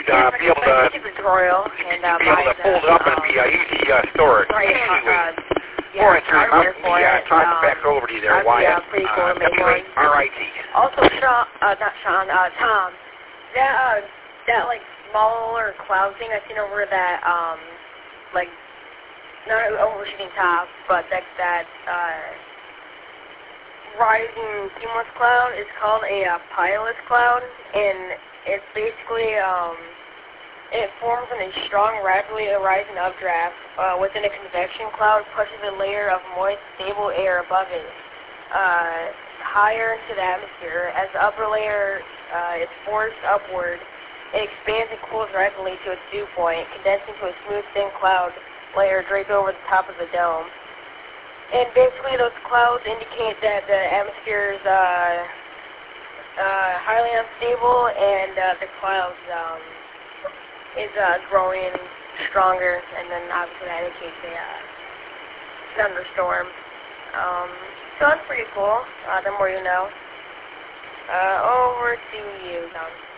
you'd be able to tutorial and fold it up and be easy storage. Yeah, toss it back over to you there, Wyatt. Pretty cool to make one. W-A-R-I-T. Also, Tom, that like smaller cloud thing I seen over that, like, not an overshooting top, but that rising cumulus cloud is called a pilot cloud, and it's basically, it forms in a strong, rapidly rising updraft within a convection cloud, pushes a layer of moist, stable air above it higher into the atmosphere. As the upper layer is forced upward, it expands and cools rapidly to its dew point, condensing to a smooth, thin cloud layer draped over the top of the dome. And basically, those clouds indicate that the atmosphere is highly unstable, and the clouds is growing stronger, and then obviously that indicates a thunderstorm. So that's pretty cool. The more you know. Over to you, Tom.